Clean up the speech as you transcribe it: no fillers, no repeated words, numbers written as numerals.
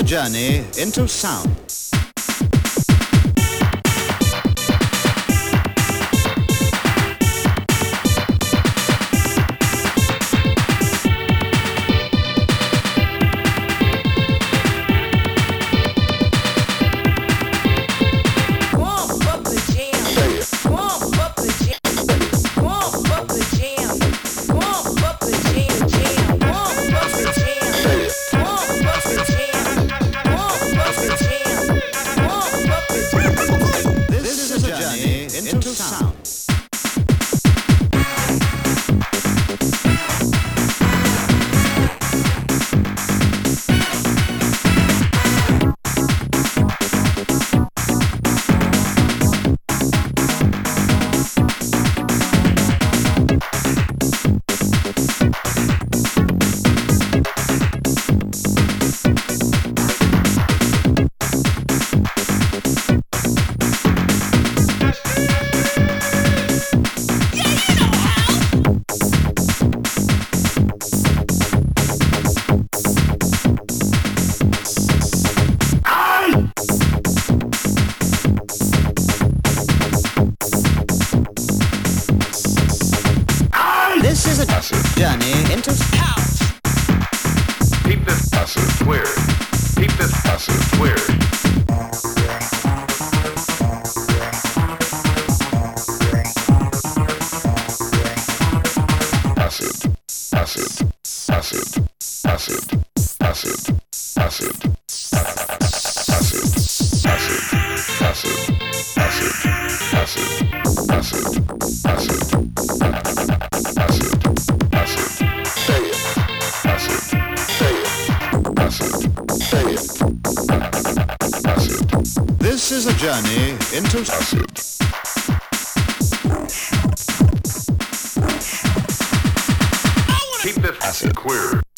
a journey into sound. Into sound. This is a journey into house. Keep this passage clear. Keep this passage clear. Acid, acid, acid, acid, acid, acid, acid, acid, acid, acid, acid, acid, acid. This is a journey into Acid. Keep this acid clear.